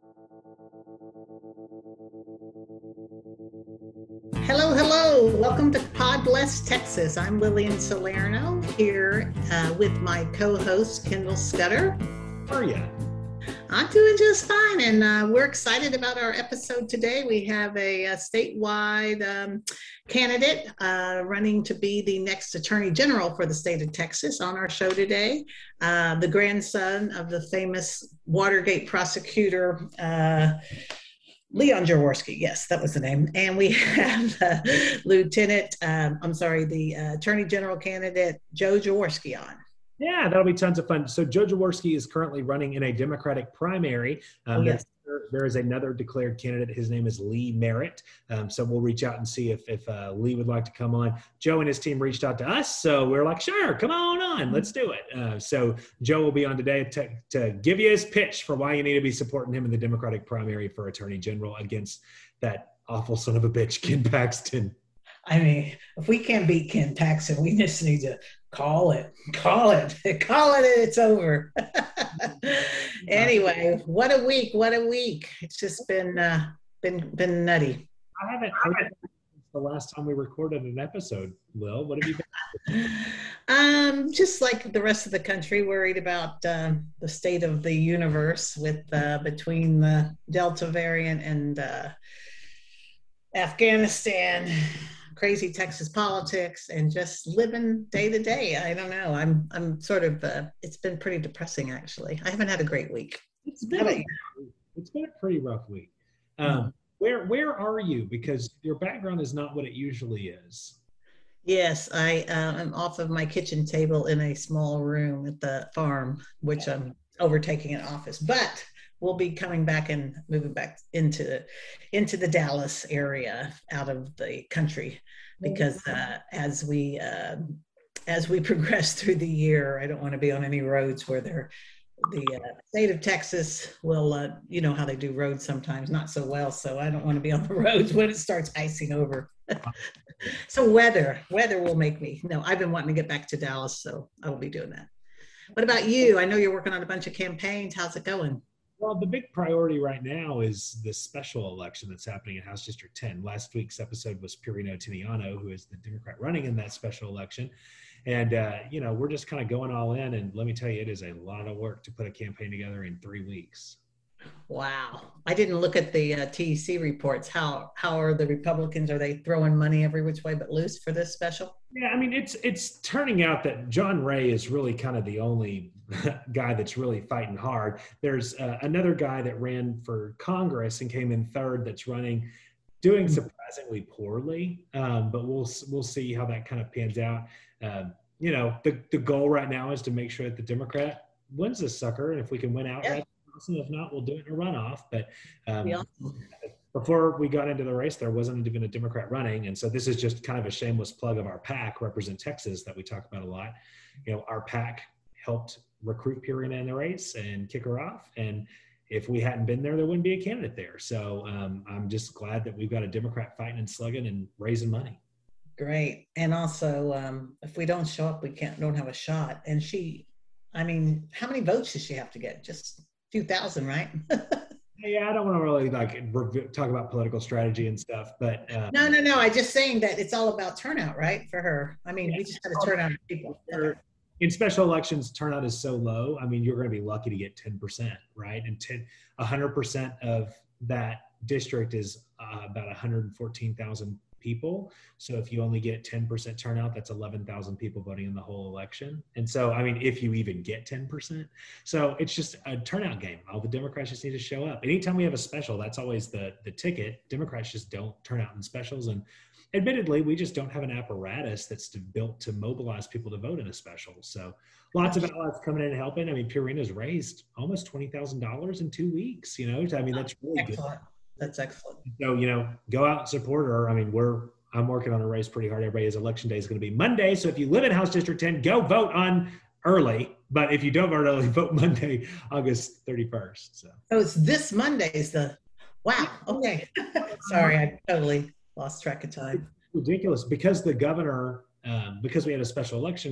Hello, hello. Welcome to Pod Bless Texas. I'm Lillian Salerno here with my co-host, Kendall Scudder. How are you? I'm doing just fine, and we're excited about our episode today. We have a statewide candidate running to be the next Attorney General for the state of Texas on our show today, the grandson of the famous Watergate prosecutor, Leon Jaworski. Yes, that was the name. And we have the Attorney General candidate, Joe Jaworski, on. Yeah, that'll be tons of fun. So Joe Jaworski is currently running in a Democratic primary. Yes. There is another declared candidate. His name is Lee Merritt. So we'll reach out and see if Lee would like to come on. Joe and his team reached out to us. So we're like, sure, come on, let's do it. So Joe will be on today to give you his pitch for why you need to be supporting him in the Democratic primary for Attorney General against that awful son of a bitch, Ken Paxton. I mean, if we can't beat Ken Paxton, we just need to call it, and it's over. Anyway, what a week. It's just been nutty. I haven't since the last time we recorded an episode, Lil. What have you been? Just like the rest of the country, worried about the state of the universe with between the Delta variant and Afghanistan, crazy Texas politics, and just living day to day. I don't know. I'm sort of, it's been pretty depressing, actually. I haven't had a great week. It's been a pretty rough week. Where are you? Because your background is not what it usually is. Yes, I am off of my kitchen table in a small room at the farm, which I'm overtaking an office, but we'll be coming back and moving back into the Dallas area, out of the country, because as we progress through the year, I don't want to be on any roads where the state of Texas will, you know how they do roads sometimes not so well. So I don't want to be on the roads when it starts icing over. So weather will make me. No, I've been wanting to get back to Dallas, so I will be doing that. What about you? I know you're working on a bunch of campaigns. How's it going? Well, the big priority right now is the special election that's happening in House District 10. Last week's episode was Pirino Tiniano, who is the Democrat running in that special election. And, we're just kind of going all in. And let me tell you, it is a lot of work to put a campaign together in 3 weeks. Wow. I didn't look at the TEC reports. How are the Republicans? Are they throwing money every which way but loose for this special? Yeah, I mean, it's turning out that John Ray is really kind of the only guy that's really fighting hard. There's another guy that ran for Congress and came in third that's doing surprisingly poorly, but we'll see how that kind of pans out. The goal right now is to make sure that the Democrat wins this sucker, and if we can win outright, awesome. If not, we'll do it in a runoff. But before we got into the race, there wasn't even a Democrat running, and so this is just kind of a shameless plug of our PAC, Represent Texas, that we talk about a lot. Our PAC helped recruit Pirina in the race and kick her off, and if we hadn't been there wouldn't be a candidate there. So I'm just glad that we've got a Democrat fighting and slugging and raising money. Great. And also, if we don't show up, we don't have a shot. And how many votes does she have to get? Just a few thousand, right? Yeah, I don't want to really talk about political strategy and stuff, but no. I'm just saying that it's all about turnout, right? For her. I mean, we just got to turn out people. In special elections, turnout is so low. I mean, you're going to be lucky to get 10%, right? And 100% of that district is about 114,000 people. So if you only get 10% turnout, that's 11,000 people voting in the whole election. And so, I mean, if you even get 10%. So it's just a turnout game. All the Democrats just need to show up. Anytime we have a special, that's always the ticket. Democrats just don't turn out in specials. And admittedly, we just don't have an apparatus that's built to mobilize people to vote in a special. So lots of allies coming in and helping. I mean, Pirina's raised almost $20,000 in 2 weeks, I mean, that's really excellent. Good. That's excellent. So, go out and support her. I mean, I'm working on a race pretty hard. Everybody's election day is going to be Monday. So if you live in House District 10, go vote on early. But if you don't vote early, vote Monday, August 31st. So it's this Monday is wow. Okay. Sorry, I totally lost track of time. It's ridiculous because the governor, because we had a special election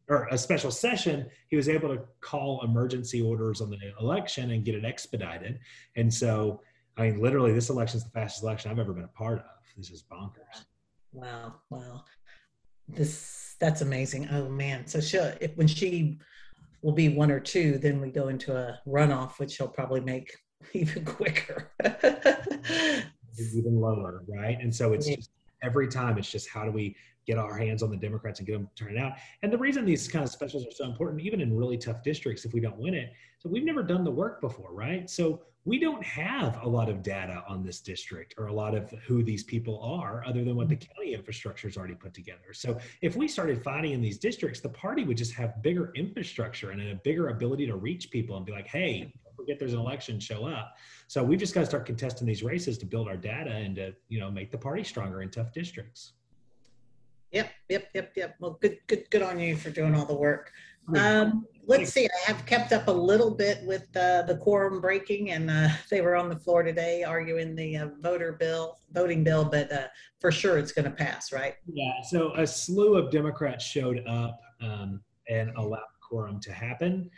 or a special session, he was able to call emergency orders on the election and get it expedited. And so, I mean, literally, this election is the fastest election I've ever been a part of. This is bonkers. Wow. Wow. That's amazing. Oh man. So when she will be 1 or 2, then we go into a runoff, which she'll probably make even quicker. Even lower, right? And so it's just every time it's just how do we get our hands on the Democrats and get them to turn it out. And the reason these kind of specials are so important, even in really tough districts, if we don't win it, so we've never done the work before, right? So we don't have a lot of data on this district or a lot of who these people are other than what the county infrastructure is already put together. So if we started fighting in these districts, the party would just have bigger infrastructure and a bigger ability to reach people and be like, hey, don't forget there's an election, show up. So we've just got to start contesting these races to build our data and to, make the party stronger in tough districts. Yep. Well, good on you for doing all the work. Let's see. I have kept up a little bit with the quorum breaking, and they were on the floor today arguing the voting bill, but for sure it's going to pass, right? Yeah. So a slew of Democrats showed up and allowed quorum to happen.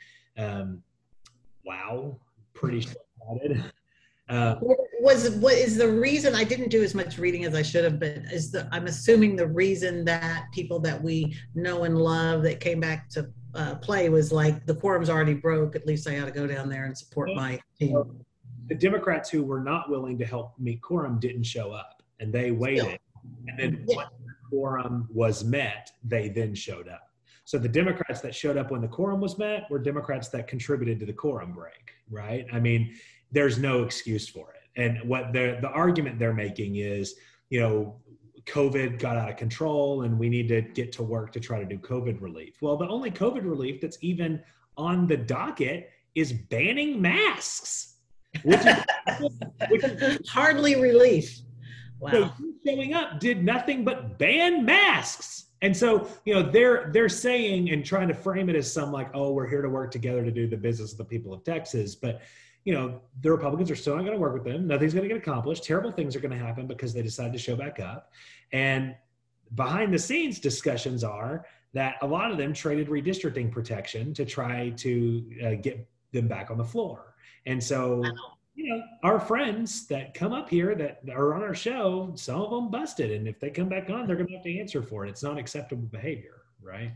Wow, pretty short-sighted. What is the reason? I didn't do as much reading as I should have, but I'm assuming the reason that people that we know and love that came back to play was like the quorum's already broke. At least I ought to go down there and support my team. The Democrats who were not willing to help meet quorum didn't show up, and they waited. And then once the quorum was met, they then showed up. So the Democrats that showed up when the quorum was met were Democrats that contributed to the quorum break, right? I mean, there's no excuse for it. And what the argument they're making is, COVID got out of control and we need to get to work to try to do COVID relief. Well, the only COVID relief that's even on the docket is banning masks, which is hardly relief. Wow. So showing up did nothing but ban masks. And so, they're saying and trying to frame it as some like, oh, we're here to work together to do the business of the people of Texas. But, the Republicans are still not going to work with them. Nothing's going to get accomplished. Terrible things are going to happen because they decided to show back up. And behind the scenes discussions are that a lot of them traded redistricting protection to try to get them back on the floor. And so, our friends that come up here that are on our show, some of them busted. And if they come back on, they're going to have to answer for it. It's not acceptable behavior, right?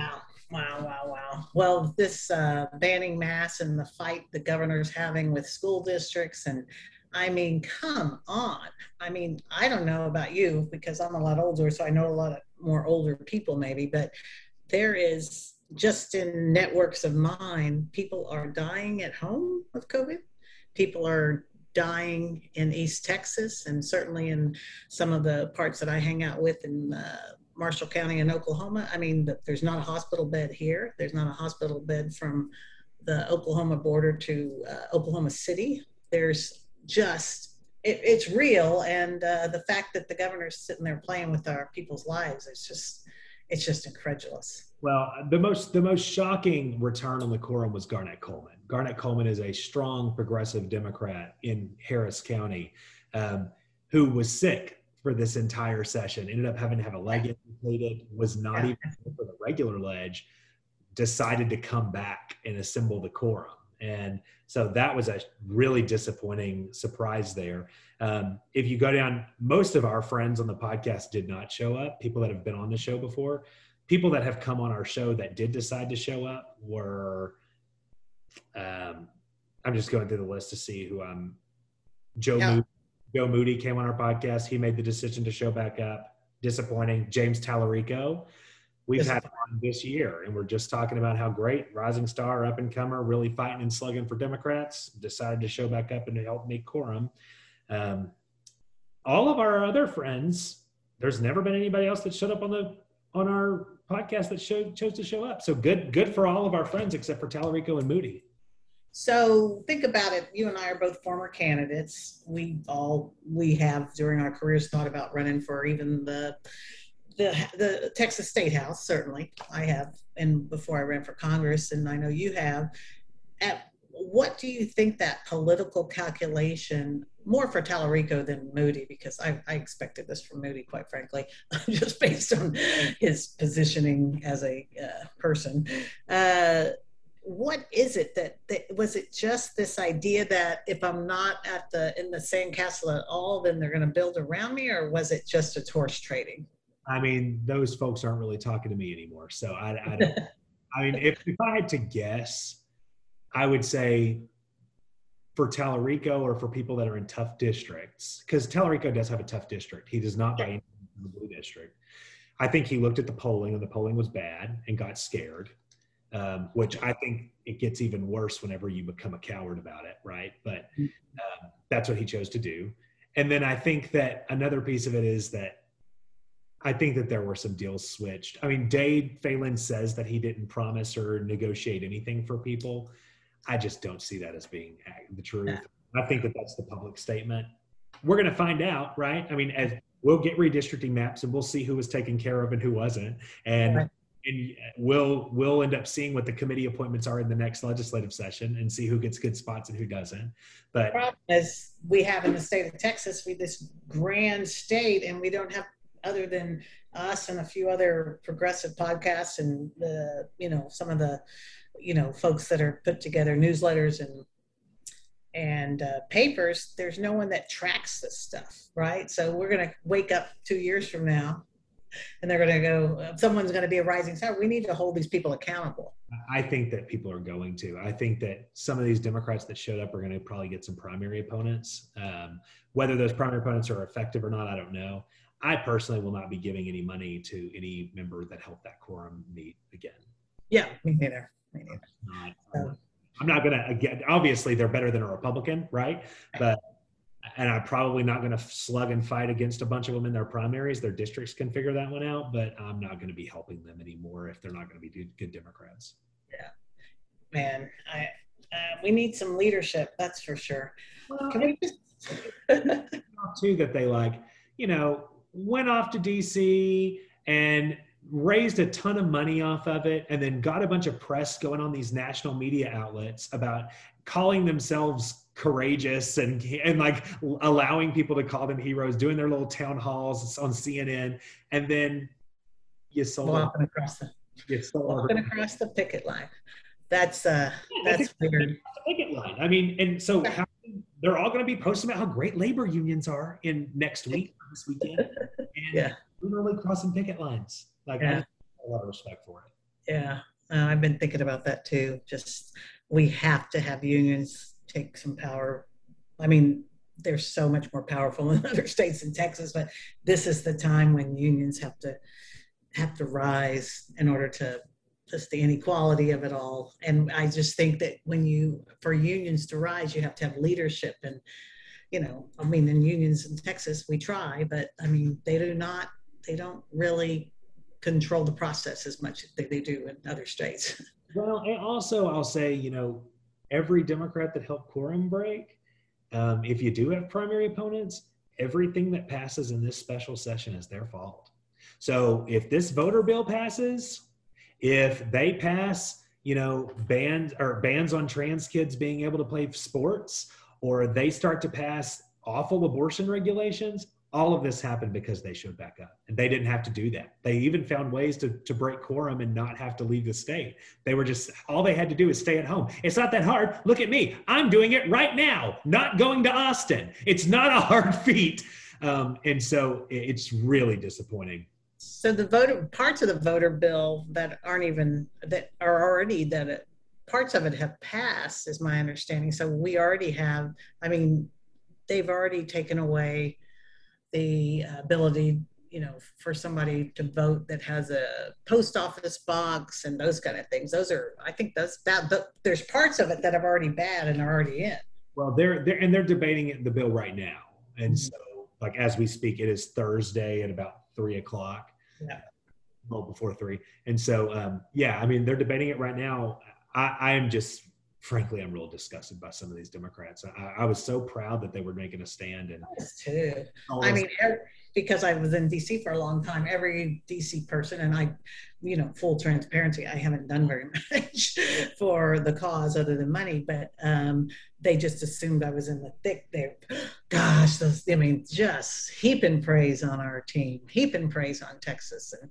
Wow. Well, this banning masks and the fight the governor's having with school districts. And I mean, come on. I mean, I don't know about you because I'm a lot older, so I know a lot of more older people maybe, but there is just in networks of mine, people are dying at home with COVID. People are dying in East Texas and certainly in some of the parts that I hang out with in Marshall County in Oklahoma. I mean, there's not a hospital bed here. There's not a hospital bed from the Oklahoma border to Oklahoma City. There's just, it's real. And the fact that the governor's sitting there playing with our people's lives, it's just incredulous. Well, the most shocking return on the quorum was Garnett Coleman. Garnett Coleman is a strong progressive Democrat in Harris County who was sick for this entire session, ended up having to have a leg amputated, was not even for the regular ledge, decided to come back and assemble the quorum. And so that was a really disappointing surprise there. If you go down, most of our friends on the podcast did not show up. People that have been on the show before, people that have come on our show that did decide to show up were, I'm just going through the list to see who Joe Moody came on our podcast. He made the decision to show back up. Disappointing. James Tallarico, we've had on this year, and we're just talking about how great, rising star, up and comer, really fighting and slugging for Democrats, decided to show back up and to help make quorum. All of our other friends, there's never been anybody else that showed up on our podcast that chose to show up. So good for all of our friends except for Tallarico and Moody. So think about it. You and I are both former candidates. We have during our careers thought about running for even the Texas State House. Certainly I have. And before I ran for Congress, and I know you have. At what do you think that political calculation, more for Tallarico than Moody, because I expected this from Moody, quite frankly, just based on his positioning as a person. What is it that was it just this idea that if I'm not in the sandcastle at all, then they're going to build around me, or was it just a horse trading? I mean, those folks aren't really talking to me anymore. So I don't, I mean, if I had to guess, I would say for Tallarico or for people that are in tough districts, because Tallarico does have a tough district. He does not buy into the blue district. I think he looked at the polling and the polling was bad and got scared, which I think it gets even worse whenever you become a coward about it, right? But that's what he chose to do. And then I think that another piece of it is that I think that there were some deals switched. I mean, Dade Phelan says that he didn't promise or negotiate anything for people. I just don't see that as being the truth. I think that that's the public statement. We're going to find out, right? I mean, as we'll get redistricting maps and we'll see who was taken care of and who wasn't. And we'll end up seeing what the committee appointments are in the next legislative session and see who gets good spots and who doesn't. But the problem is we have in the state of Texas, this grand state, and we don't have, other than us and a few other progressive podcasts and some of the folks that are put together newsletters and papers, there's no one that tracks this stuff, right? So we're going to wake up 2 years from now and they're going to go, someone's going to be a rising star. We need to hold these people accountable. I think that people are going to. I think that some of these Democrats that showed up are going to probably get some primary opponents. Whether those primary opponents are effective or not, I don't know. I personally will not be giving any money to any member that helped that quorum meet again. Yeah, me neither. I'm not going to, again, obviously they're better than a Republican, right? And I'm probably not going to slug and fight against a bunch of them in their primaries. Their districts can figure that one out, but I'm not going to be helping them anymore if they're not going to be good Democrats. Yeah, man, we need some leadership, that's for sure. Well, can we just too that they went off to DC and raised a ton of money off of it and then got a bunch of press going on these national media outlets about calling themselves courageous and like allowing people to call them heroes, doing their little town halls on CNN, and then you sold walking across the picket line. That's weird. The picket line. I mean, and so they're all going to be posting about how great labor unions are in next week, this weekend, and literally crossing picket lines. Like, I have a lot of respect for it. Yeah, I've been thinking about that too. Just we have to have unions take some power. I mean, they're so much more powerful in other states than Texas, but this is the time when unions have to rise in order to just the inequality of it all. And I just think that for unions to rise, you have to have leadership. And I mean, in unions in Texas, we try, but I mean, they don't really control the process as much as they do in other states. Well, and also I'll say, every Democrat that helped quorum break, if you do have primary opponents, everything that passes in this special session is their fault. So if this voter bill passes, if they pass, bans on trans kids being able to play sports, or they start to pass awful abortion regulations, all of this happened because they showed back up, and they didn't have to do that. They even found ways to break quorum and not have to leave the state. All they had to do is stay at home. It's not that hard. Look at me. I'm doing it right now, not going to Austin. It's not a hard feat. And so it's really disappointing. So parts of the voter bill that parts of it have passed, is my understanding. So we already have, they've already taken away the ability, for somebody to vote that has a post office box and those kind of things. There's parts of it that are already bad and are already in. Well, they're debating the bill right now. And so, like, as we speak, it is Thursday at about 3:00. Yeah. Well, before 3. And so, they're debating it right now. I am just frankly, I'm real disgusted by some of these Democrats. I was so proud that they were making a stand. And too. I mean, because I was in DC for a long time, every DC person, and I, full transparency, I haven't done very much for the cause other than money, but they just assumed I was in the thick there. Gosh, just heaping praise on our team, heaping praise on Texas, and,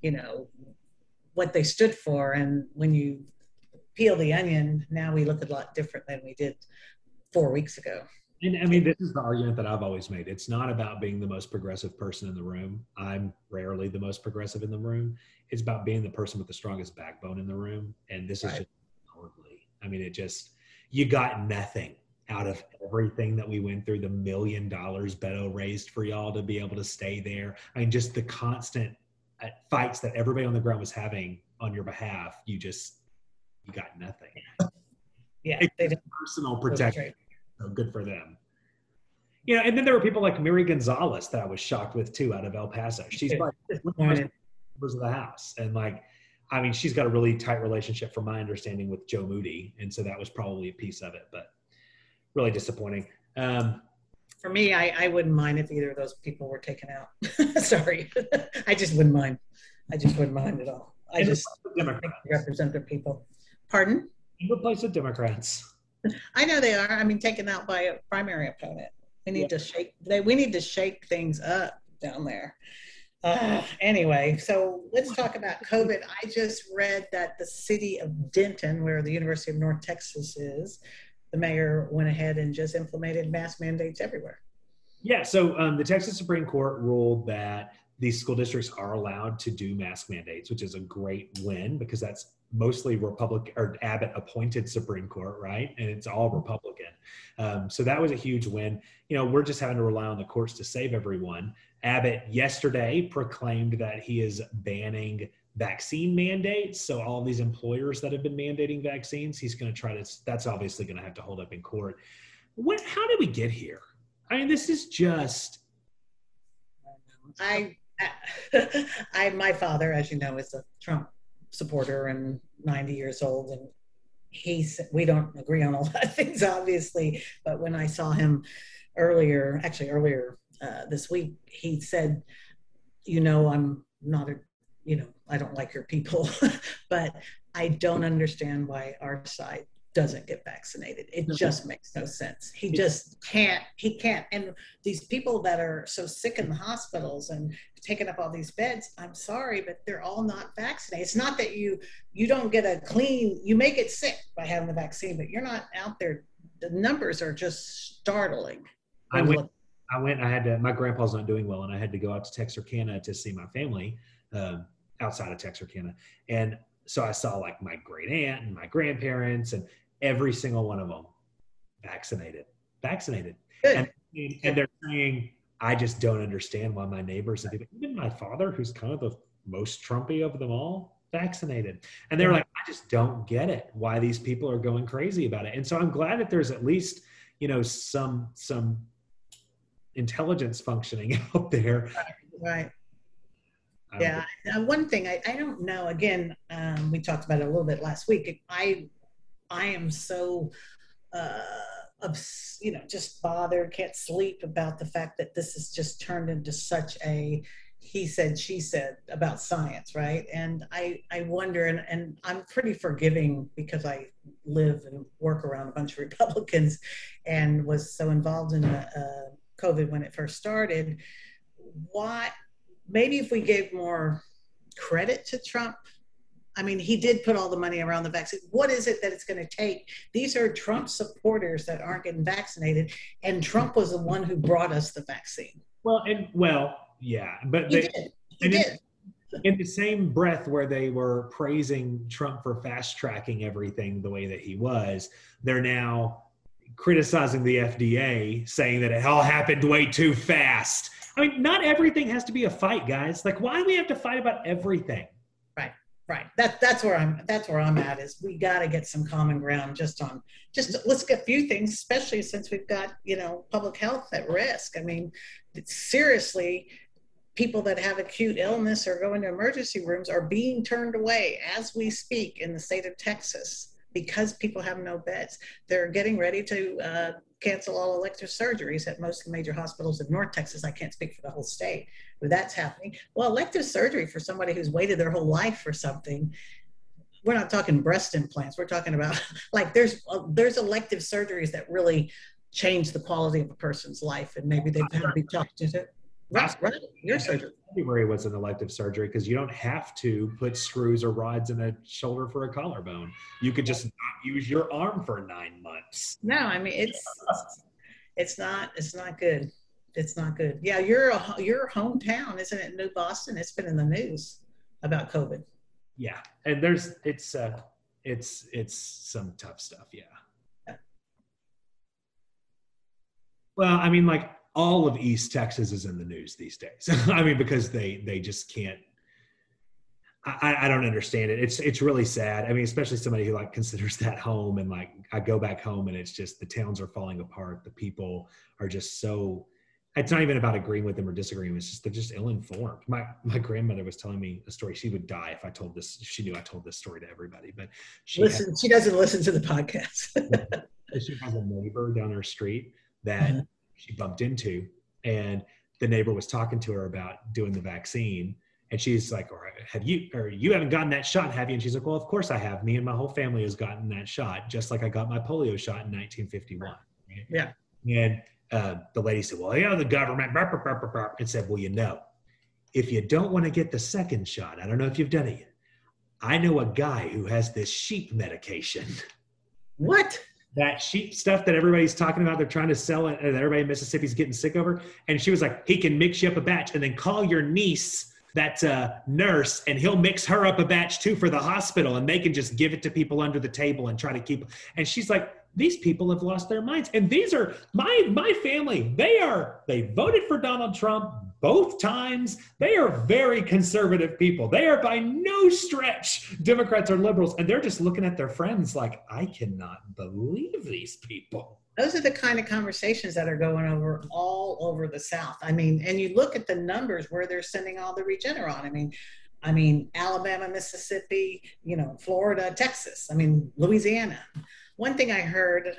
what they stood for. And when you peel the onion, now we look a lot different than we did 4 weeks ago. And I mean, this is the argument that I've always made. It's not about being the most progressive person in the room. I'm rarely the most progressive in the room. It's about being the person with the strongest backbone in the room. And this is just horribly. I mean, you got nothing out of everything that we went through, the $1 million Beto raised for y'all to be able to stay there. I mean, just the constant fights that everybody on the ground was having on your behalf. You got nothing. Yeah. It's personal protection. So good for them. And then there were people like Mary Gonzalez that I was shocked with too, out of El Paso. She's like members of the House. And she's got a really tight relationship from my understanding with Joe Moody. And so that was probably a piece of it, but really disappointing. For me, I wouldn't mind if either of those people were taken out. Sorry. I just wouldn't mind. I just wouldn't mind at all. I just represent their people. Pardon? Replace the Democrats. I know they are. Taken out by a primary opponent. We need to shake things up down there. Anyway, so let's talk about COVID. I just read that the city of Denton, where the University of North Texas is, the mayor went ahead and just implemented mask mandates everywhere. Yeah. So the Texas Supreme Court ruled that these school districts are allowed to do mask mandates, which is a great win because that's mostly Republican or Abbott appointed Supreme Court, right? And it's all Republican. So that was a huge win. We're just having to rely on the courts to save everyone. Abbott yesterday proclaimed that he is banning vaccine mandates. So all these employers that have been mandating vaccines, he's going to that's obviously going to have to hold up in court. How did we get here? This is just. My father, as you know, is a Trump supporter and 90 years old, and we don't agree on a lot of things, obviously, but when I saw him earlier this week, he said, I'm not I don't like your people, but I don't understand why our side doesn't get vaccinated. It just makes no sense. He can't. And these people that are so sick in the hospitals and taking up all these beds, I'm sorry, but they're all not vaccinated. It's not that you don't get you may get sick by having the vaccine, but you're not out there. The numbers are just startling. My grandpa's not doing well, and I had to go out to Texarkana to see my family outside of Texarkana. And so I saw my great aunt and my grandparents and every single one of them vaccinated. And they're saying, I just don't understand why my neighbors and even my father, who's kind of the most Trumpy of them all, vaccinated. And they're like, I just don't get it, why these people are going crazy about it. And so I'm glad that there's at least, some intelligence functioning out there. Right. Yeah. One thing I don't know, again, we talked about it a little bit last week. I am so, just bothered, can't sleep about the fact that this has just turned into such a he said, she said about science, right? And I wonder, and I'm pretty forgiving because I live and work around a bunch of Republicans and was so involved in COVID when it first started. Maybe if we gave more credit to Trump. He did put all the money around the vaccine. What is it that it's going to take? These are Trump supporters that aren't getting vaccinated, and Trump was the one who brought us the vaccine. Yeah, but he did. In the same breath where they were praising Trump for fast tracking everything the way that he was, they're now criticizing the FDA, saying that it all happened way too fast. Not everything has to be a fight, guys. Why do we have to fight about everything? Right. That's where I'm at, is we got to get some common ground let's get a few things, especially since we've got, public health at risk. Seriously, people that have acute illness or go into emergency rooms are being turned away as we speak in the state of Texas because people have no beds. They're getting ready to cancel all elective surgeries at most major hospitals in North Texas. I can't speak for the whole state, but that's happening. Well, elective surgery for somebody who's waited their whole life for something, we're not talking breast implants. We're talking about like there's elective surgeries that really change the quality of a person's life, and maybe they've had to be talked to. Right. Your surgery. February was an elective surgery because you don't have to put screws or rods in a shoulder for a collarbone. You could just not use your arm for 9 months. No, I mean it's not good. It's not good. Yeah, your hometown, isn't it, New Boston? It's been in the news about COVID. Yeah, and it's some tough stuff. Yeah. Well, I mean, like all of East Texas is in the news these days. I mean, because they just can't. I don't understand it. It's really sad. I mean, especially somebody who like considers that home, and like I go back home and it's just the towns are falling apart. The people are just so. It's not even about agreeing with them or disagreeing. It's just they're just ill-informed. My grandmother was telling me a story. She would die if I told this. She knew I told this story to everybody. But she doesn't listen to the podcast. She has a neighbor down her street that she bumped into, and the neighbor was talking to her about doing the vaccine. And she's like, you haven't gotten that shot, have you? And she's like, well, of course I have. Me and my whole family has gotten that shot, just like I got my polio shot in 1951. Right? Yeah. And the lady said, well, the government, and said, well, if you don't want to get the second shot, I don't know if you've done it yet. I know a guy who has this sheep medication. What? That sheep stuff that everybody's talking about, they're trying to sell it, and everybody in Mississippi's getting sick over. And she was like, he can mix you up a batch and then call your niece that's a nurse, and he'll mix her up a batch too for the hospital, and they can just give it to people under the table and try to keep. And she's like, these people have lost their minds. And these are my family. They voted for Donald Trump both times. They are very conservative people. They are by no stretch Democrats or liberals. And they're just looking at their friends like, I cannot believe these people. Those are the kind of conversations that are going over all over the South. I mean, and you look at the numbers where they're sending all the Regeneron. I mean, Alabama, Mississippi, Florida, Texas. I mean, Louisiana. One thing I heard,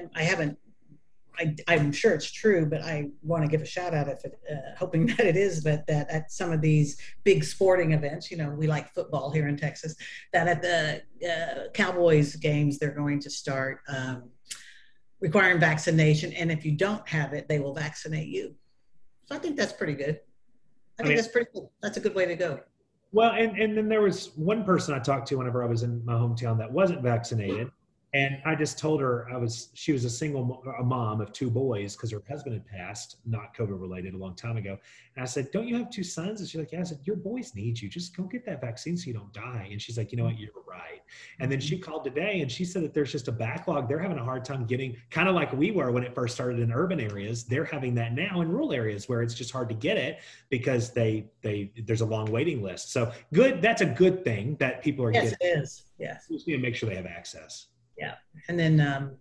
I'm sure it's true, but I want to give a shout out if it, hoping that it is, but that at some of these big sporting events, we like football here in Texas, that at the Cowboys games, they're going to start requiring vaccination. And if you don't have it, they will vaccinate you. So I think that's pretty good. I think that's pretty cool. That's a good way to go. Well, and then there was one person I talked to whenever I was in my hometown that wasn't vaccinated. And I just told her she was a mom of 2 boys because her husband had passed, not COVID related, a long time ago. And I said, don't you have 2 sons? And she's like, yeah. I said, your boys need you. Just go get that vaccine so you don't die. And she's like, you know what? You're right. And then she called today and she said that there's just a backlog. They're having a hard time getting, kind of like we were when it first started in urban areas. They're having that now in rural areas where it's just hard to get it because there's a long waiting list. So good. That's a good thing that people are getting. Yes, it is. Yes. We just need to make sure they have access. Yeah. And then,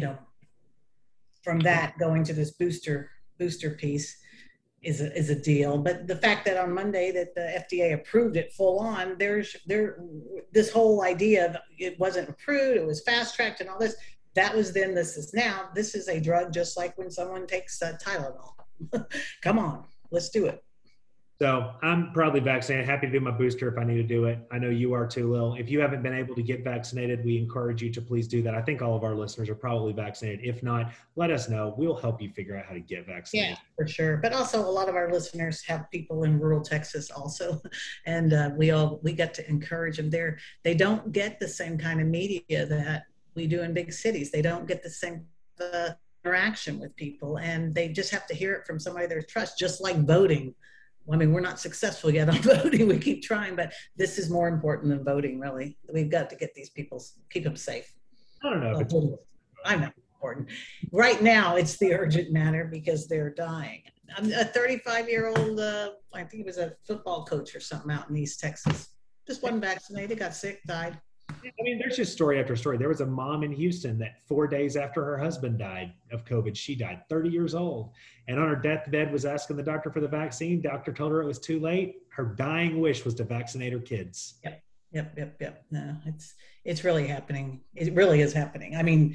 from that going to this booster piece is a deal. But the fact that on Monday that the FDA approved it full on, this whole idea of it wasn't approved, it was fast tracked and all this, that was then, this is now. This is a drug just like when someone takes Tylenol. Come on, let's do it. So I'm probably vaccinated. Happy to do my booster if I need to do it. I know you are too, Lil. If you haven't been able to get vaccinated, we encourage you to please do that. I think all of our listeners are probably vaccinated. If not, let us know. We'll help you figure out how to get vaccinated. Yeah, for sure. But also a lot of our listeners have people in rural Texas also. And we get to encourage them there. They don't get the same kind of media that we do in big cities. They don't get the same interaction with people. And they just have to hear it from somebody they trust, just like voting. I mean, we're not successful yet on voting. We keep trying, but this is more important than voting, really. We've got to get these people, keep them safe. I don't know. I know it's important. Right now, it's the urgent matter because they're dying. I'm a 35-year-old, I think he was a football coach or something out in East Texas. Just wasn't vaccinated, got sick, died. I mean, there's just story after story. There was a mom in Houston that 4 days after her husband died of COVID, she died, 30 years old. And on her deathbed was asking the doctor for the vaccine. Doctor told her it was too late. Her dying wish was to vaccinate her kids. Yep. Yep. No, it's really happening. It really is happening. I mean,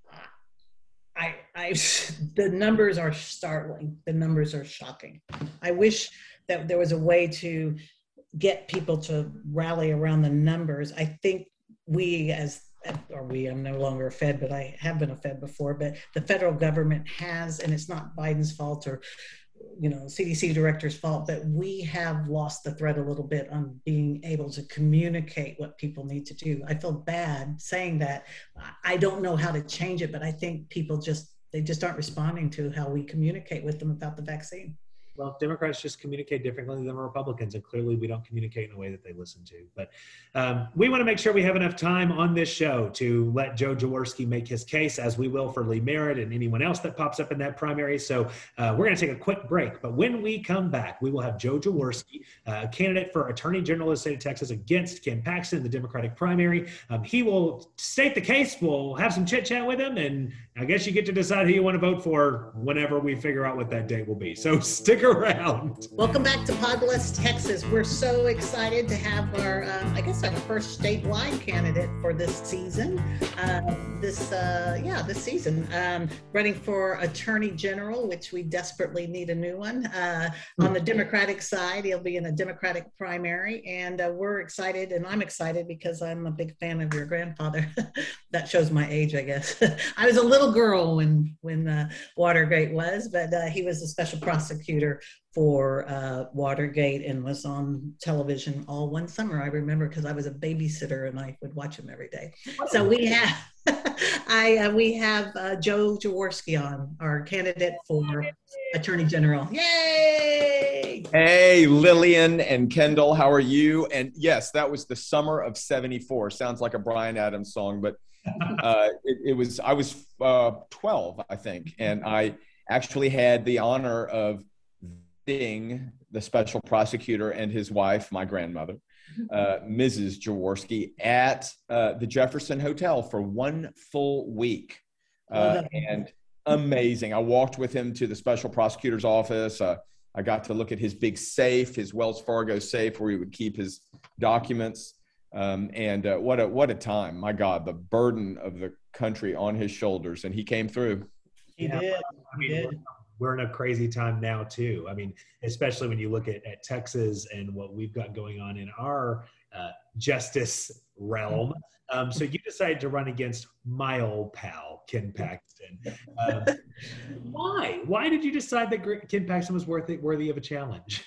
I the numbers are startling. The numbers are shocking. I wish that there was a way to get people to rally around the numbers. I think we as or we, I'm no longer a Fed, but I have been a Fed before, but the federal government has, and it's not Biden's fault or CDC director's fault, but we have lost the thread a little bit on being able to communicate what people need to do. I feel bad saying that. I don't know how to change it, but I think people they just aren't responding to how we communicate with them about the vaccine. Well, Democrats just communicate differently than Republicans, and clearly we don't communicate in a way that they listen to. But we want to make sure we have enough time on this show to let Joe Jaworski make his case, as we will for Lee Merritt and anyone else that pops up in that primary. So we're going to take a quick break. But when we come back, we will have Joe Jaworski, candidate for Attorney General of the state of Texas against Ken Paxton in the Democratic primary. He will state the case. We'll have some chit-chat with him, and I guess you get to decide who you want to vote for whenever we figure out what that date will be. So stick around. Welcome back to Podless, Texas. We're so excited to have our first statewide candidate for this season. This season, running for Attorney General, which we desperately need a new one. On the Democratic side, he'll be in a Democratic primary, and we're excited, and I'm excited because I'm a big fan of your grandfather. That shows my age, I guess. I was a little girl when Watergate was, but he was a special prosecutor for Watergate and was on television all one summer. I remember because I was a babysitter and I would watch him every day. So we have Joe Jaworski on, our candidate for Attorney General. Yay! Hey, Lillian and Kendall, how are you? And yes, that was the summer of '74. Sounds like a Bryan Adams song, but I was 12, I think, and I actually had the honor of visiting the special prosecutor and his wife, my grandmother, Mrs. Jaworski, at the Jefferson Hotel for 1 full week. And amazing. I walked with him to the special prosecutor's office. I got to look at his big safe, his Wells Fargo safe, where he would keep his documents. What a time. My God, the burden of the country on his shoulders. And he came through. He did. I mean, we're in a crazy time now too. I mean, especially when you look at Texas and what we've got going on in our justice realm. So you decided to run against my old pal, Ken Paxton. Why? Why did you decide that Ken Paxton was worthy of a challenge?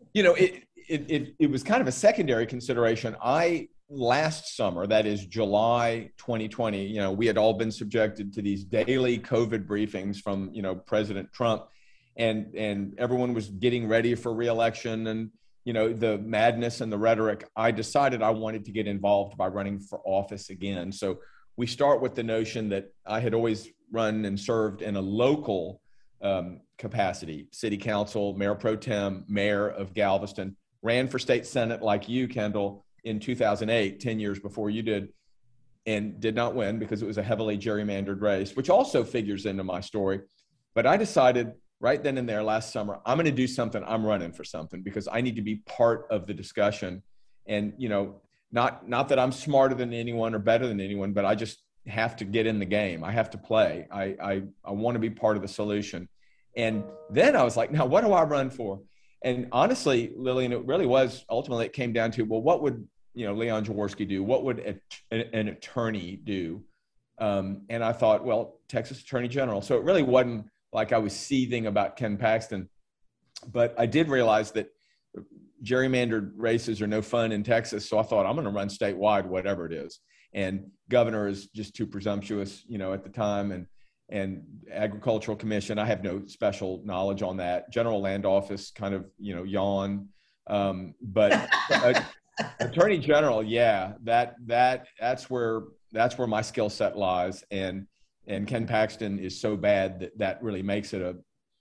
It was kind of a secondary consideration. Last summer, that is July 2020, we had all been subjected to these daily COVID briefings from, President Trump, and everyone was getting ready for re-election and, the madness and the rhetoric. I decided I wanted to get involved by running for office again. So we start with the notion that I had always run and served in a local capacity, city council, mayor pro tem, mayor of Galveston, ran for state senate like you, Kendall, in 2008, 10 years before you did, and did not win because it was a heavily gerrymandered race, which also figures into my story. But I decided right then and there last summer, I'm going to do something. I'm running for something because I need to be part of the discussion. And, not that I'm smarter than anyone or better than anyone, but I just have to get in the game. I have to play. I want to be part of the solution. And then I was like, now what do I run for? And honestly, Lillian, it really was, ultimately it came down to, well, what would, Leon Jaworski do? What would an attorney do? And I thought, well, Texas Attorney General. So it really wasn't like I was seething about Ken Paxton, but I did realize that gerrymandered races are no fun in Texas. So I thought I'm going to run statewide, whatever it is. And governor is just too presumptuous, at the time. And Agricultural Commission, I have no special knowledge on that. General Land Office, kind of, yawn. But Attorney General, yeah, that's where my skill set lies. And Ken Paxton is so bad that really makes it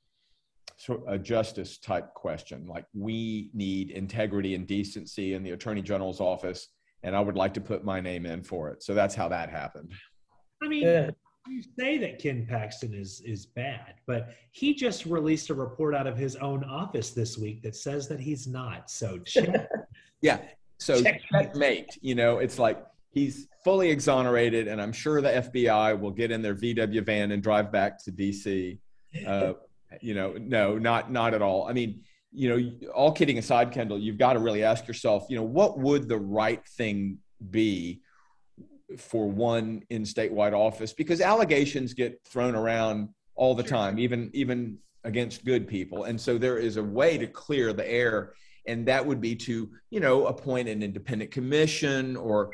a justice type question. Like, we need integrity and decency in the Attorney General's office, and I would like to put my name in for it. So that's how that happened. I mean, you say that Ken Paxton is bad, but he just released a report out of his own office this week that says that he's not. So yeah, So checkmate, it's like he's fully exonerated, and I'm sure the FBI will get in their VW van and drive back to DC. No, not at all. I mean, all kidding aside, Kendall, you've got to really ask yourself, what would the right thing be for one in statewide office? Because allegations get thrown around all the time, even against good people. And so there is a way to clear the air, and that would be to, appoint an independent commission, or,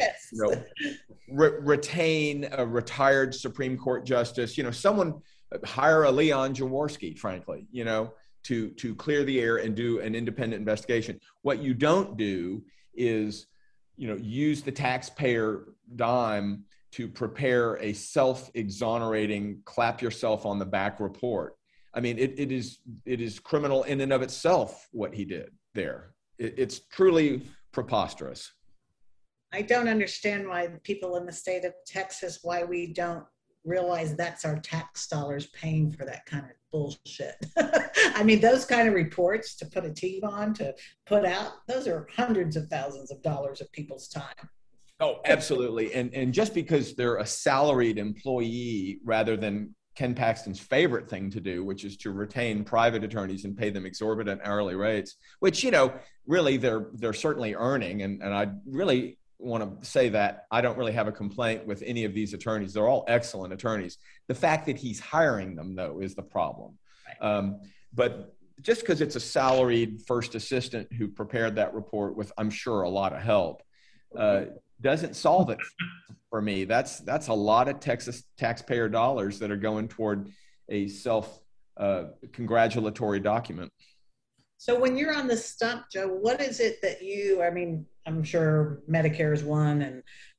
retain a retired Supreme Court justice, someone, hire a Leon Jaworski, frankly, to clear the air and do an independent investigation. What you don't do is, use the taxpayer dime to prepare a self-exonerating, clap yourself on the back report. I mean, it is criminal in and of itself what he did there. It's truly preposterous. I don't understand why people in the state of Texas, why we don't realize that's our tax dollars paying for that kind of bullshit. I mean, those kind of reports to put a team on, to put out, those are hundreds of thousands of dollars of people's time. Oh, absolutely. And just because they're a salaried employee rather than Ken Paxton's favorite thing to do, which is to retain private attorneys and pay them exorbitant hourly rates, which, really they're certainly earning. And I really want to say that I don't really have a complaint with any of these attorneys. They're all excellent attorneys. The fact that he's hiring them, though, is the problem. Right. But just because it's a salaried first assistant who prepared that report with, I'm sure, a lot of help, doesn't solve it for me. That's a lot of Texas taxpayer dollars that are going toward a self-congratulatory document. So when you're on the stump, Joe, what is it that I'm sure Medicare is one, and,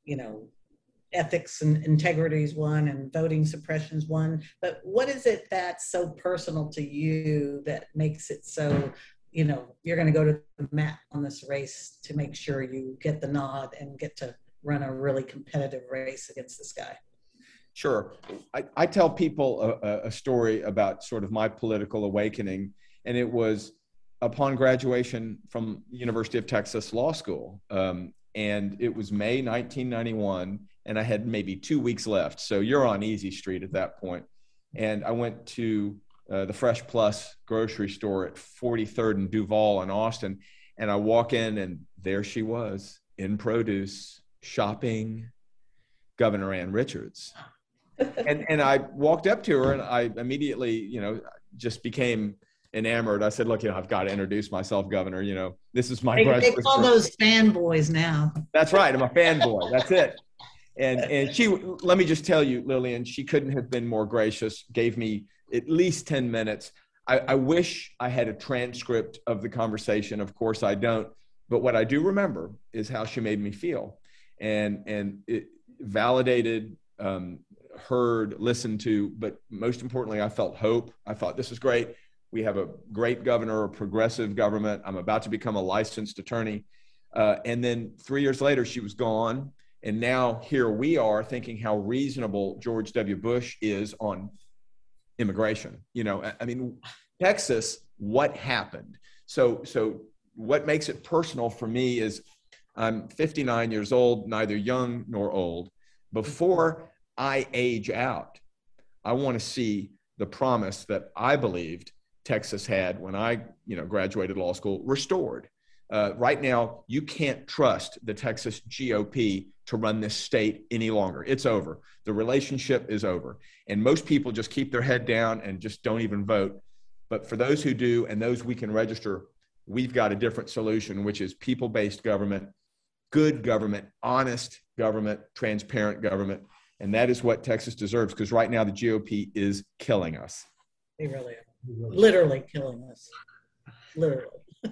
ethics and integrity is one, and voting suppression is one, but what is it that's so personal to you that makes it so, you're going to go to the mat on this race to make sure you get the nod and get to run a really competitive race against this guy? Sure. I tell people a story about sort of my political awakening, and it was upon graduation from the University of Texas Law School. And it was May 1991, and I had maybe 2 weeks left. So you're on Easy Street at that point. And I went to the Fresh Plus grocery store at 43rd and Duval in Austin. And I walk in, and there she was in produce, shopping Governor Ann Richards. And I walked up to her, and I immediately, just became enamored. I said, look, I've got to introduce myself, Governor. This is my They call those fanboys now. That's right. I'm a fanboy. That's it. And she, let me just tell you, Lillian, she couldn't have been more gracious, gave me at least 10 minutes. I wish I had a transcript of the conversation. Of course I don't. But what I do remember is how she made me feel. And it validated, heard, listened to, but most importantly, I felt hope. I thought, this is great. We have a great governor, a progressive government. I'm about to become a licensed attorney. And then 3 years later, she was gone. And now here we are thinking how reasonable George W. Bush is on immigration. Texas, what happened? So what makes it personal for me is I'm 59 years old, neither young nor old. Before I age out, I want to see the promise that I believed Texas had when I, graduated law school restored. Right now, you can't trust the Texas GOP to run this state any longer. It's over. The relationship is over. And most people just keep their head down and just don't even vote. But for those who do, and those we can register, we've got a different solution, which is people-based government, good government, honest government, transparent government. And that is what Texas deserves, because right now the GOP is killing us. They really are. Literally killing us. Literally.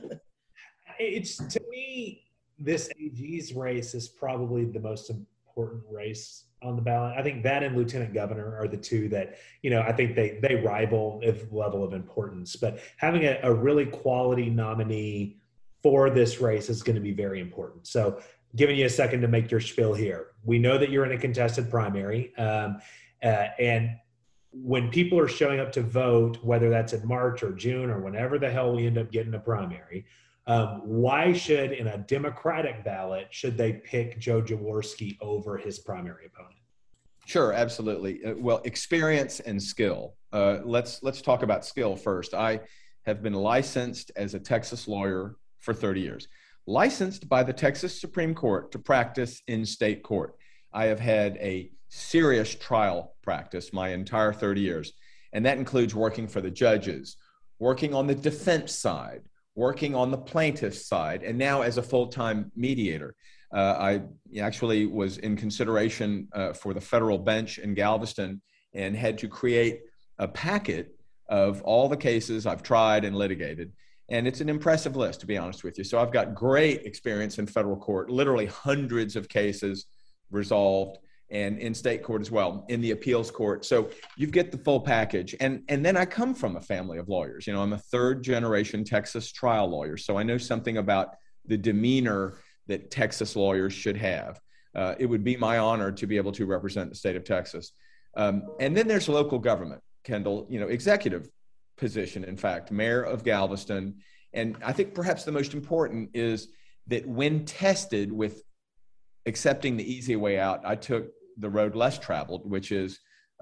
It's, to me, this AG's race is probably the most important race on the ballot. I think that and lieutenant governor are the two that, I think they rival the level of importance. But having a really quality nominee for this race is going to be very important. So giving you a second to make your spiel here. We know that you're in a contested primary. And when people are showing up to vote, whether that's in March or June or whenever the hell we end up getting a primary, Why should, in a Democratic ballot, should they pick Joe Jaworski over his primary opponent? Sure, absolutely. Well, experience and skill. Let's talk about skill first. I have been licensed as a Texas lawyer for 30 years, licensed by the Texas Supreme Court to practice in state court. I have had a serious trial practice my entire 30 years, and that includes working for the judges, working on the defense side, working on the plaintiff's side, and now as a full-time mediator. I actually was in consideration for the federal bench in Galveston and had to create a packet of all the cases I've tried and litigated. And it's an impressive list, to be honest with you. So I've got great experience in federal court, literally hundreds of cases resolved, and in state court as well, in the appeals court. So you get the full package. And then I come from a family of lawyers. You know, I'm a third generation Texas trial lawyer. So I know something about the demeanor that Texas lawyers should have. It would be my honor to be able to represent the state of Texas. And then there's local government, Kendall, you know, executive position, in fact, mayor of Galveston. And I think perhaps the most important is that when tested with accepting the easy way out, I took the road less traveled, which is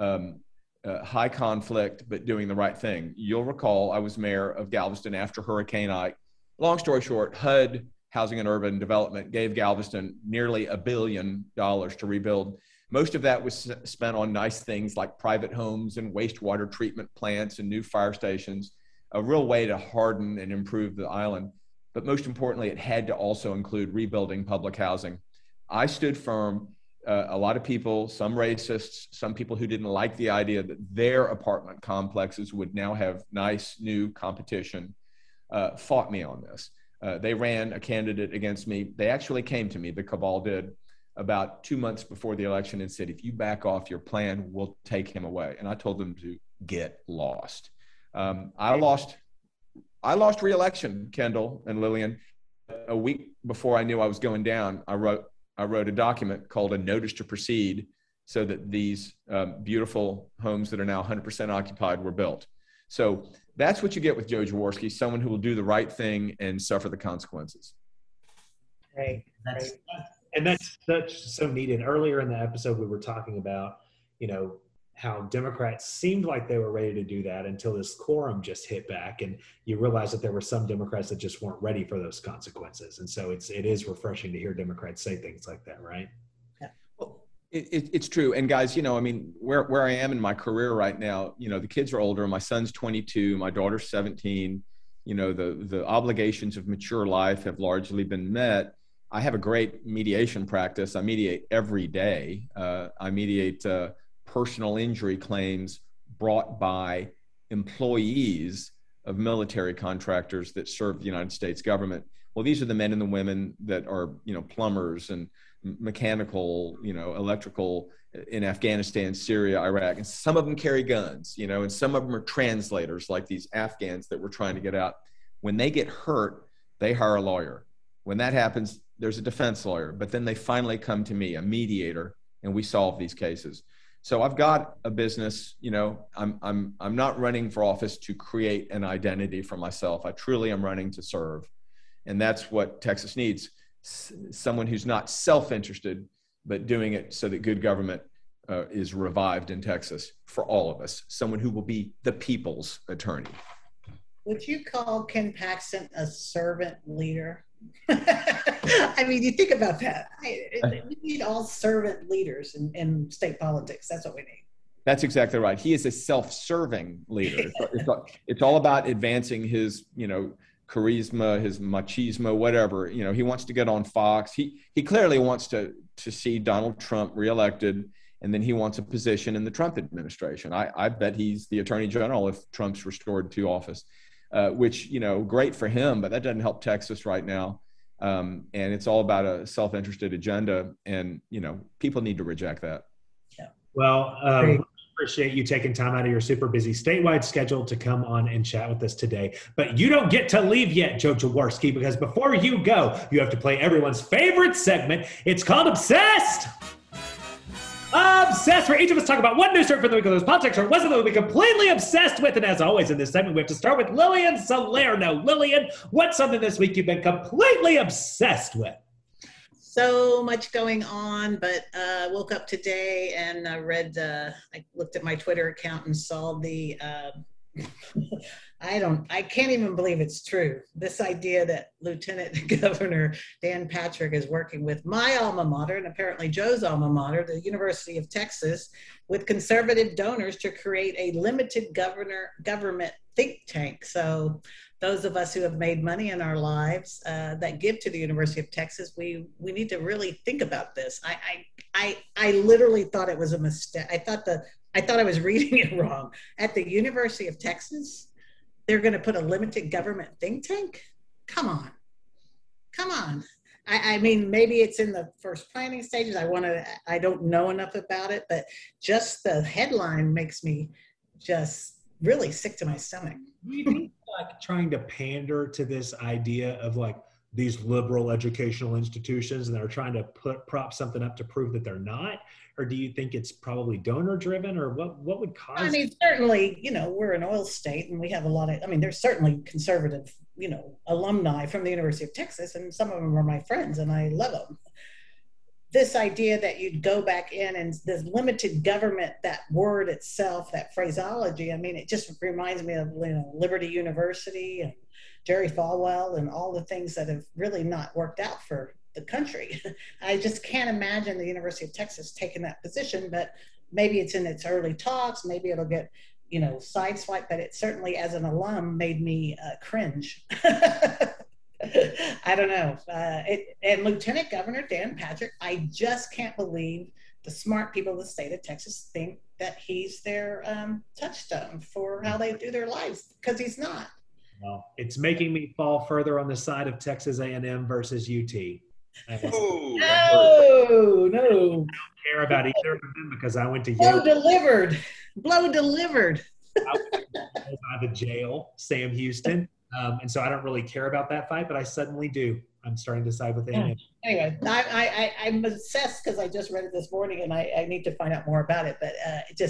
high conflict, but doing the right thing. You'll recall I was mayor of Galveston after Hurricane Ike. Long story short, HUD, Housing and Urban Development, gave Galveston nearly $1 billion to rebuild. Most of that was spent on nice things like private homes and wastewater treatment plants and new fire stations, a real way to harden and improve the island. But most importantly, it had to also include rebuilding public housing. I stood firm. A lot of people, some racists, some people who didn't like the idea that their apartment complexes would now have nice new competition, fought me on this. They ran a candidate against me. They actually came to me, the cabal did, about 2 months before the election and said, if you back off your plan, we'll take him away. And I told them to get lost. I lost re-election, Kendall and Lillian. A week before I knew I was going down, I wrote a document called a notice to proceed so that these beautiful homes that are now 100% occupied were built. So that's what you get with Joe Jaworski, someone who will do the right thing and suffer the consequences. Right. That's so needed. Earlier in the episode, we were talking about, you know, how Democrats seemed like they were ready to do that until this quorum just hit back, and you realize that there were some Democrats that just weren't ready for those consequences. And so it is refreshing to hear Democrats say things like that, right? Yeah. Well, it's true. And guys, you know, I mean, where I am in my career right now, you know, the kids are older. My son's 22, my daughter's 17. You know, the obligations of mature life have largely been met. I have a great mediation practice. I mediate every day. I mediate personal injury claims brought by employees of military contractors that serve the United States government. Well, these are the men and the women that are, you know, plumbers and mechanical, you know, electrical in Afghanistan, Syria, Iraq. And some of them carry guns, you know, and some of them are translators, like these Afghans that we're trying to get out. When they get hurt, they hire a lawyer. When that happens, there's a defense lawyer, but then they finally come to me, a mediator, and we solve these cases. So I've got a business, you know, I'm not running for office to create an identity for myself. I truly am running to serve. And that's what Texas needs. Someone who's not self-interested, but doing it so that good government is revived in Texas for all of us. Someone who will be the people's attorney. Would you call Ken Paxton a servant leader? I mean, you think about that. We need all servant leaders in state politics. That's what we need. That's exactly right. He is a self-serving leader. It's all about advancing his, you know, charisma, his machismo, whatever. You know, he wants to get on Fox. He clearly wants to see Donald Trump reelected, and then he wants a position in the Trump administration. I bet he's the attorney general if Trump's restored to office. Which, you know, great for him, but that doesn't help Texas right now. And it's all about a self-interested agenda. And, you know, people need to reject that. Yeah. Well, appreciate you taking time out of your super busy statewide schedule to come on and chat with us today. But you don't get to leave yet, Joe Jaworski, because before you go, you have to play everyone's favorite segment. It's called Obsessed. Obsessed, where each of us talk about one news story for the week of those politics or wasn't that we completely obsessed with. And as always in this segment, we have to start with Lillian Salerno. Lillian, what's something this week you've been completely obsessed with? So much going on, but woke up today and I looked at my Twitter account and saw the I can't even believe it's true. This idea that Lieutenant Governor Dan Patrick is working with my alma mater and apparently Joe's alma mater, the University of Texas, with conservative donors to create a limited government think tank. So those of us who have made money in our lives that give to the University of Texas, we need to really think about this. I literally thought it was a mistake. I thought I was reading it wrong. At the University of Texas, they're going to put a limited government think tank? Come on. I mean, maybe it's in the first planning stages. I don't know enough about it, but just the headline makes me just really sick to my stomach. Do you think like trying to pander to this idea of like these liberal educational institutions and they're trying to prop something up to prove that they're not? Or do you think it's probably donor driven, or what would cause? I mean, certainly, we're an oil state and we have a lot of, there's certainly conservative, alumni from the University of Texas, and some of them are my friends and I love them. This idea that you'd go back in and this limited government, that word itself, that phraseology, it just reminds me of, Liberty University and Jerry Falwell and all the things that have really not worked out for the country. I just can't imagine the University of Texas taking that position, but maybe it's in its early talks. Maybe it'll get, sideswiped, but it certainly as an alum made me cringe. I don't know. And Lieutenant Governor Dan Patrick, I just can't believe the smart people of the state of Texas think that he's their touchstone for how they do their lives, because he's not. Well, it's making me fall further on the side of Texas A&M versus UT. Oh, no. I don't care about either of them because I went to Blow Yale. delivered. I went by the jail, Sam Houston. And so I don't really care about that fight, but I suddenly do. I'm starting to side with A&M. Anyway, I'm obsessed because I just read it this morning and I need to find out more about it. But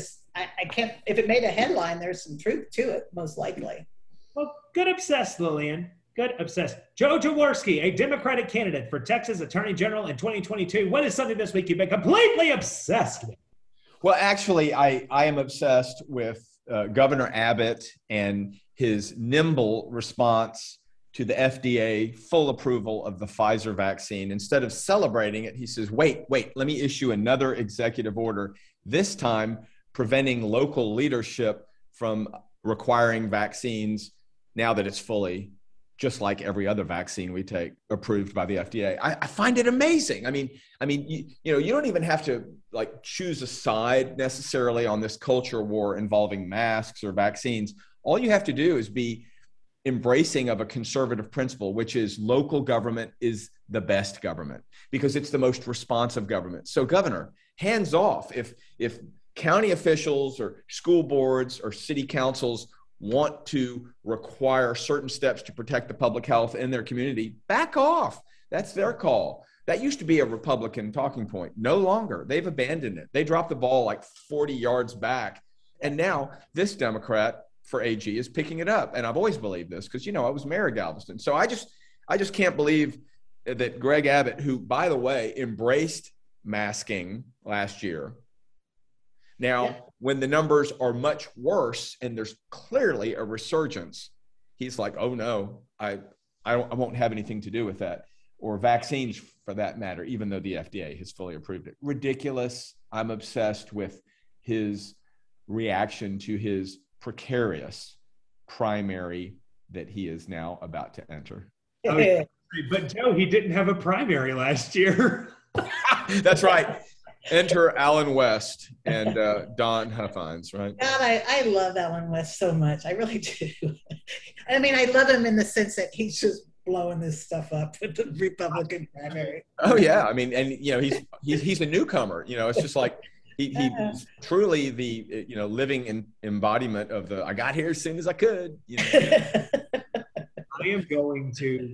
I can't, if it made a headline, there's some truth to it, most likely. Well, good obsessed, Lillian. Good obsessed. Joe Jaworski, a Democratic candidate for Texas Attorney General in 2022. What is something this week you've been completely obsessed with? Well, actually, I am obsessed with Governor Abbott and his nimble response to the FDA full approval of the Pfizer vaccine. Instead of celebrating it, he says, wait, let me issue another executive order, this time preventing local leadership from requiring vaccines now that it's fully, just like every other vaccine we take, approved by the FDA. I find it amazing. You don't even have to choose a side necessarily on this culture war involving masks or vaccines. All you have to do is be embracing of a conservative principle, which is local government is the best government because it's the most responsive government. So governor, hands off. If county officials or school boards or city councils want to require certain steps to protect the public health in their community, back off. That's their call. That used to be a Republican talking point. No longer. They've abandoned it. They dropped the ball 40 yards back. And now this Democrat for AG is picking it up. And I've always believed this because, I was mayor of Galveston. So I just can't believe that Greg Abbott, who, by the way, embraced masking last year, now, when the numbers are much worse and there's clearly a resurgence, he's like, oh no, I won't have anything to do with that, or vaccines for that matter, even though the FDA has fully approved it. Ridiculous. I'm obsessed with his reaction to his precarious primary that he is now about to enter. But Joe, he didn't have a primary last year. That's right. Enter Alan West and Don Huffines, right? God, I love Alan West so much. I really do. I love him in the sense that he's just blowing this stuff up with the Republican primary. Oh yeah, he's a newcomer. It's just like he's truly the living embodiment of the I got here as soon as I could. I am going to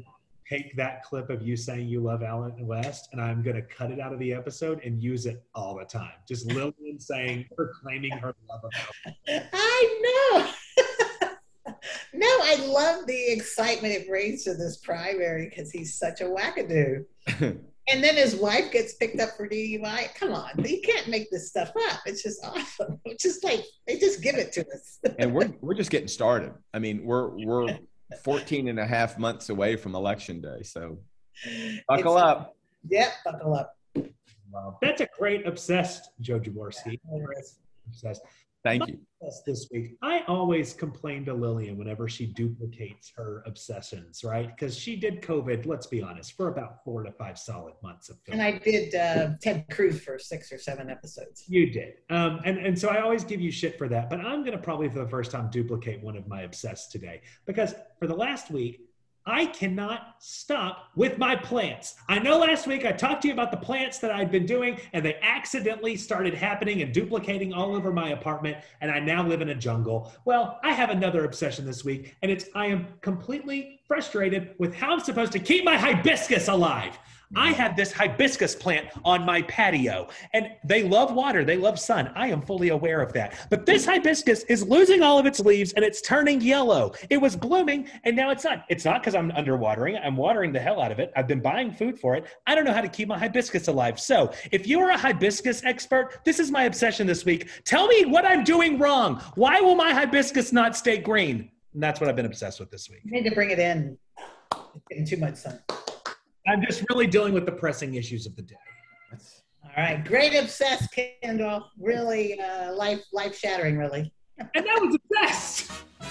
take that clip of you saying you love Alan West, and I'm going to cut it out of the episode and use it all the time. Just Lillian saying, proclaiming her love of Alan. I know. No, I love the excitement it brings to this primary because he's such a wackadoo. And then his wife gets picked up for DUI. Come on, you can't make this stuff up. It's just awesome. It's just like they just give it to us. And we're just getting started. I mean, we're 14 and a half months away from Election Day, so buckle up. Yep, buckle up. Wow. That's a great obsessed Joe Jaworski. Obsessed. Thank you. This week, I always complain to Lillian whenever she duplicates her obsessions, right? Because she did COVID, let's be honest, for about 4 to 5 solid months of film. And I did Ted Cruz for 6 or 7 episodes. You did. And so I always give you shit for that, but I'm going to probably for the first time duplicate one of my obsessed today, because for the last week, I cannot stop with my plants. I know last week I talked to you about the plants that I'd been doing, and they accidentally started happening and duplicating all over my apartment, and I now live in a jungle. Well, I have another obsession this week, and it's I am completely frustrated with how I'm supposed to keep my hibiscus alive. I have this hibiscus plant on my patio, and they love water. They love sun. I am fully aware of that. But this hibiscus is losing all of its leaves, and it's turning yellow. It was blooming, and now it's not. It's not because I'm underwatering. I'm watering the hell out of it. I've been buying food for it. I don't know how to keep my hibiscus alive. So if you are a hibiscus expert, this is my obsession this week. Tell me what I'm doing wrong. Why will my hibiscus not stay green? And that's what I've been obsessed with this week. You need to bring it in. It's getting too much sun. I'm just really dealing with the pressing issues of the day. All right. Great obsessed, Kendall. Really life shattering, really. And that was the best.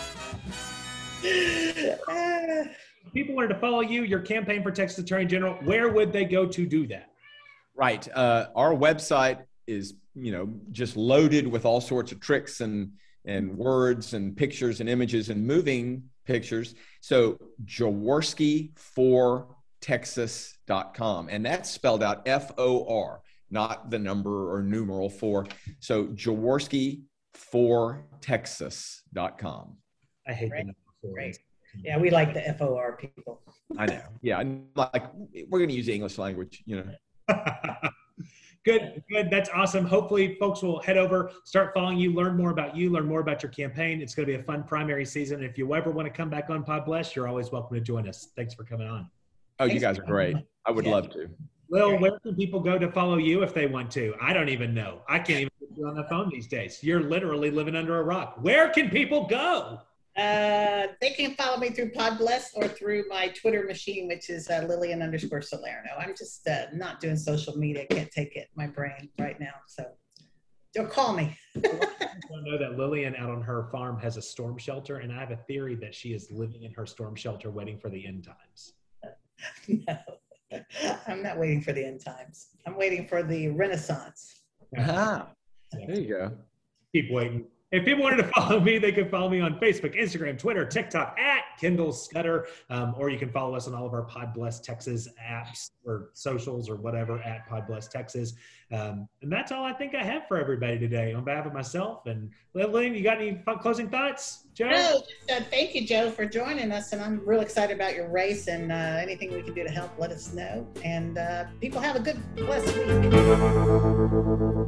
People wanted to follow you, your campaign for Texas Attorney General. Where would they go to do that? Right. Our website is, just loaded with all sorts of tricks and words and pictures and images and moving pictures. So JaworskiForTexas.com. And that's spelled out FOR, not the number or numeral 4. So JaworskiForTexas.com. I hate Right. the number 4. Great. Yeah, we like the FOR people. I know. Yeah. I'm like, we're going to use the English language, Good. That's awesome. Hopefully folks will head over, start following you, learn more about your campaign. It's going to be a fun primary season. If you ever want to come back on Pod Bless, you're always welcome to join us. Thanks for coming on. Oh, you guys are great. I would love to. Lil, where can people go to follow you if they want to? I don't even know. I can't even get you on the phone these days. You're literally living under a rock. Where can people go? They can follow me through Pod Bless or through my Twitter machine, which is Lillian_Salerno. I'm just not doing social media. I can't take it, my brain right now. So don't call me. I know that Lillian out on her farm has a storm shelter, and I have a theory that she is living in her storm shelter waiting for the end times. No, I'm not waiting for the end times. I'm waiting for the Renaissance. Ah, there you go. Keep waiting. If people wanted to follow me, they can follow me on Facebook, Instagram, Twitter, TikTok at Kendall Scudder, or you can follow us on all of our Pod Bless Texas apps or socials or whatever at Pod Bless Texas. And that's all I think I have for everybody today. On behalf of myself and Lillian, you got any closing thoughts, Joe? No, just thank you, Joe, for joining us. And I'm real excited about your race, and anything we can do to help, let us know. And people have a good, blessed week.